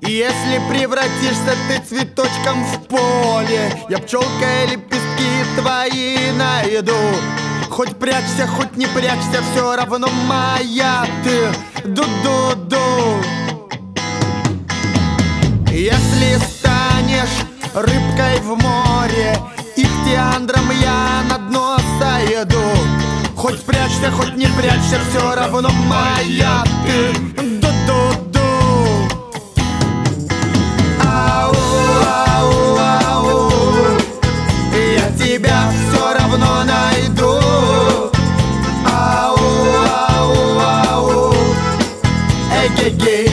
Если превратишься ты цветочком в поле, я пчелка и лепестки твои найду. Хоть прячься, хоть не прячься, все равно моя ты. Ду-ду-ду. Если станешь рыбкой в море, ихтиандром я на дно сойду. Хоть прячься, хоть не прячься, все равно моя ты. Ду-ду-ду. Ау, ау, ау, я тебя все равно найду. Ау, ау, ау, эгегей.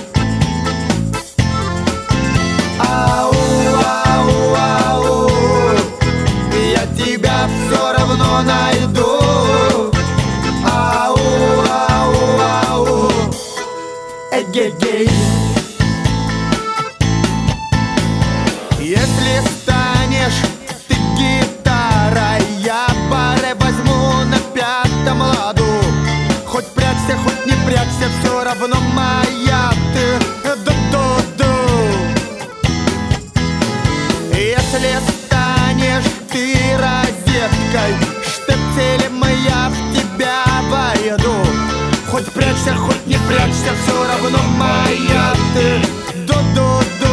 Ау, ау, ау, я тебя все равно найду. Ау, ау, ау, эгегей. Если станешь ты гитарой, я баре возьму на пятом ладу. Хоть прячься, хоть не прячься, все равно моя ты. Ду-ду-ду. Если станешь ты розеткой, штепселем я в тебя войду. Хоть прячься, хоть не прячься, все равно моя ты. Ду-ду-ду.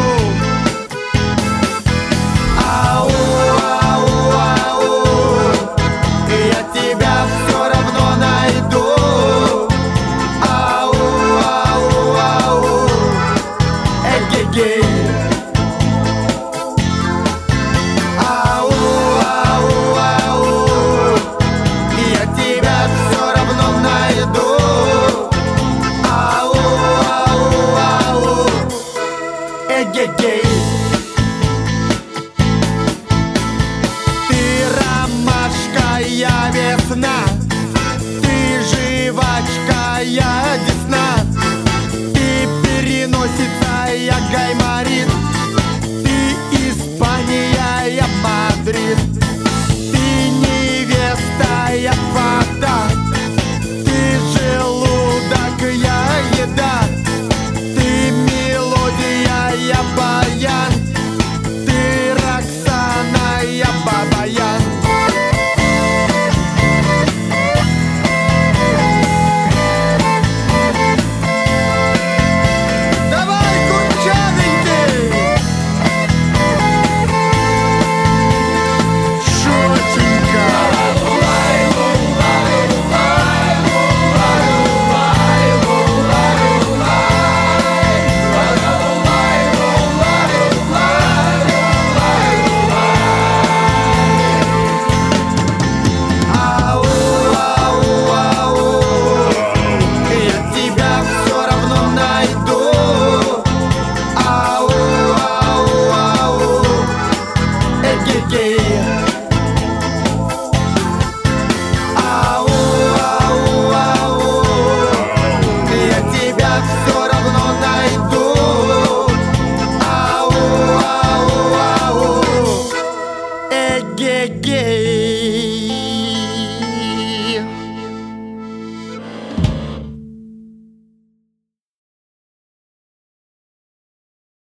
Ау, ау, ау, я тебя все равно найду. Ау, ау, ау, эгегей. Ау, ау, ау, я тебя все равно найду. Ау, ау, ау, эгегей. Я весна, ты жвачка, я десна, ты переносица, я гайморит, ты Испания, я Мадрид, ты невеста, я фата, ты желудок, я еда, ты мелодия, я баян, ты Роксана, я Бабаян. Yeah.